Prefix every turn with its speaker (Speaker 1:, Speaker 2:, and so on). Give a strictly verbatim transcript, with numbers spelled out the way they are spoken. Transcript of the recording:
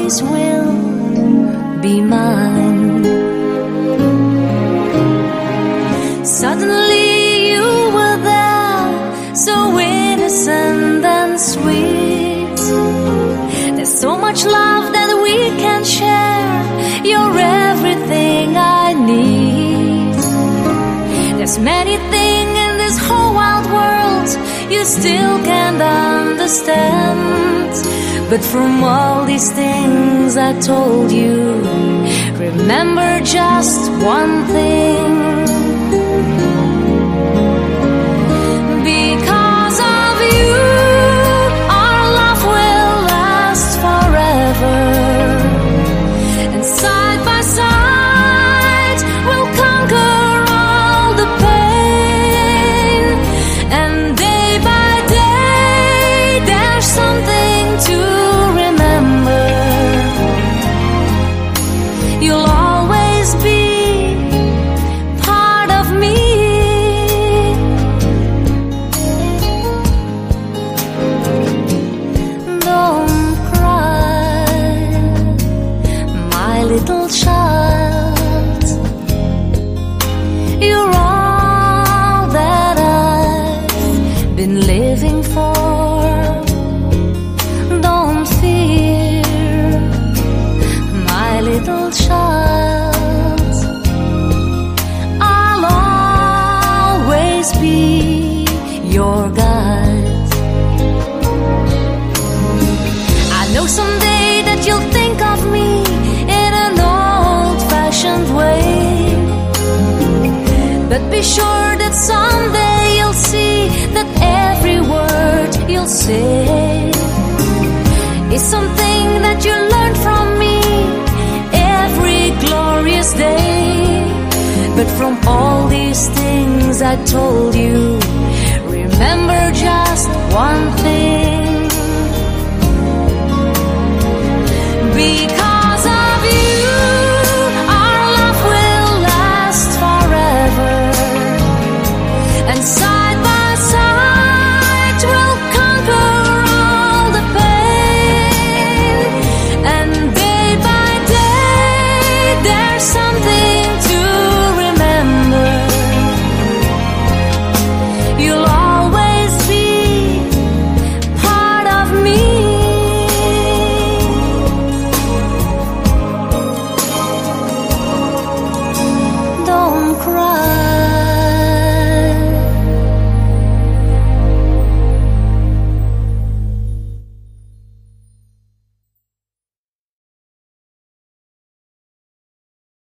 Speaker 1: always will be mine. Suddenly you were there, so innocent and sweet. There's so much love that we can share. You're everything I need. There's many things in this whole wild world you still can't understand. But from all these things I told you, remember just one thing. Because of you, our love will last forever. And side by side, we'll conquer all the pain. And day by day, there's something to remember. You'll always be part of me. Don't cry, my little child. You're all that I've been living for. Don't fear, my little child. I'll always be your guide. I know someday that you'll think of me in an old-fashioned way, but be sure that someday you'll see that every word you'll say is something that you learned from me every glorious day. But from all these things I told you, remember just one thing.